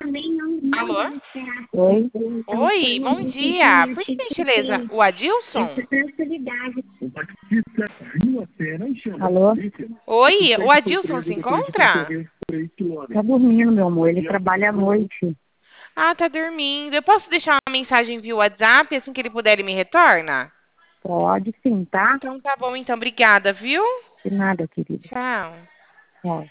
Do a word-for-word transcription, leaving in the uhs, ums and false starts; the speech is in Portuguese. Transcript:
Alô? Oi? Oi, bom dia. Por gentileza, o Adilson? Alô? Oi, o Adilson se encontra? Tá dormindo, meu amor. Ele trabalha à noite. Ah, tá dormindo. Eu posso deixar uma mensagem via WhatsApp, assim que ele puder, ele me retorna? Pode sim, tá? Então tá bom, então. Obrigada, viu? De nada, querida. Tchau. Tchau.